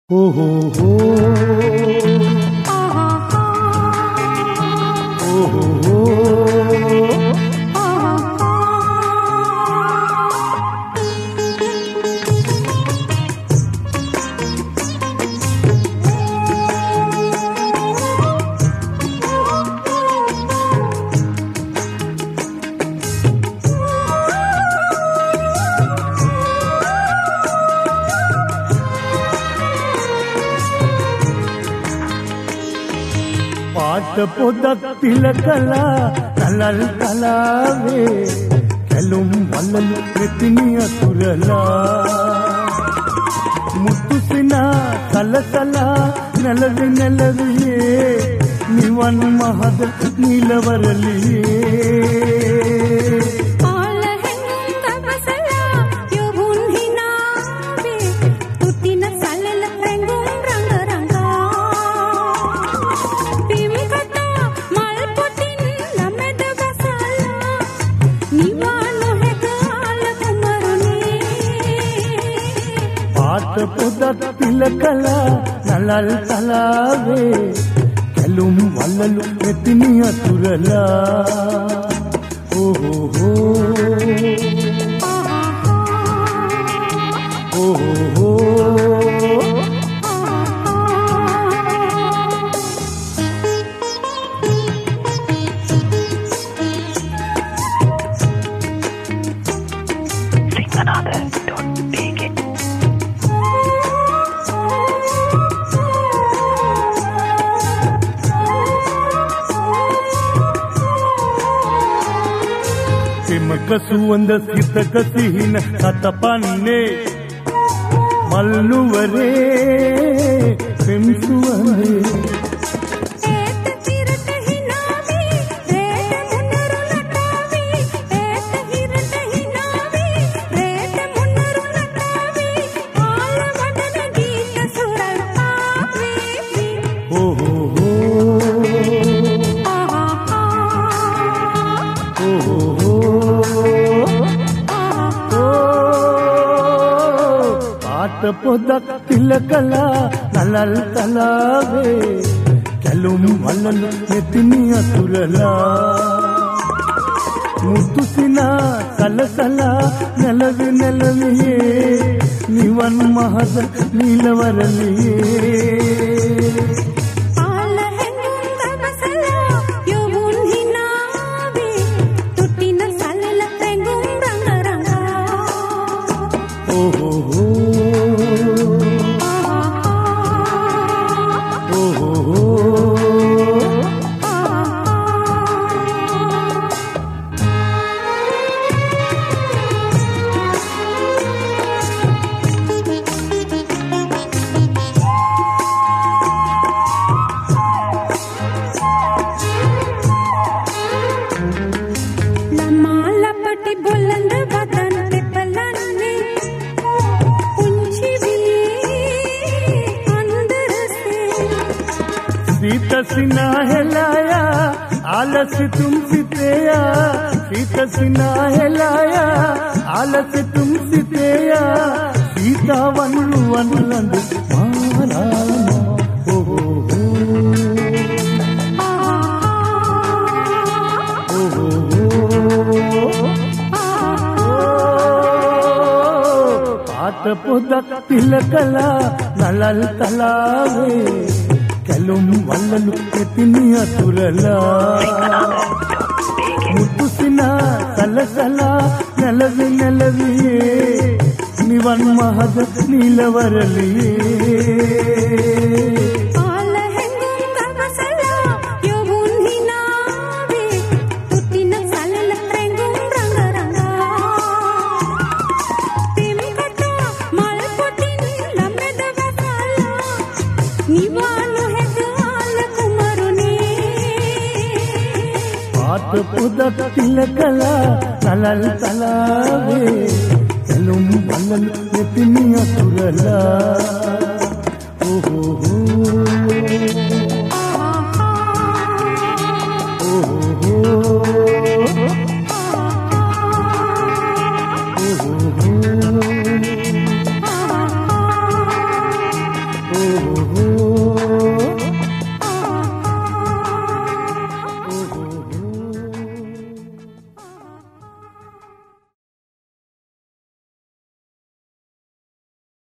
පාට පොදක් තිලකලා තලල් තලාවේ කැලුම් වලලු මෙතිනි අතුරලා මුතුසිනා සලසලා නැලවි නැලවියේ නිවන් මහද නිලවරලියේ පොදක් තිලකලා නලල් තලාවේ කැලුම් වලලු මෙතිනි අතුරලා සුවඳ සිතක සිහින කතපන්නේ මල්නුවරේ පෙම් සුවඳේ පොදක් තිලකලා නලල් තලාවේ කැලුම් වලලු මෙතිනි අතුරලා මුතුසිනා සලසලා නැලවි නැලවියේ නිවන් මහද නිලවරලියේ सीता हेलाया आलस तुम सितेया सीता सिना हेलाया आलस तुम सितेया सीता वनु वनलंद मारा पाट पोदक तिलकला नलल तलावे කැලුම් වලලු මෙතිනි අතුරලා මුතුසිනා සලසලා නැලවි නැලවියේ නිවන් මහද නිලවරලියේ පොදක් තිලකලා නලල් තලාවේ කැලුම් වලලු මෙතිනි අතුරලා ඕ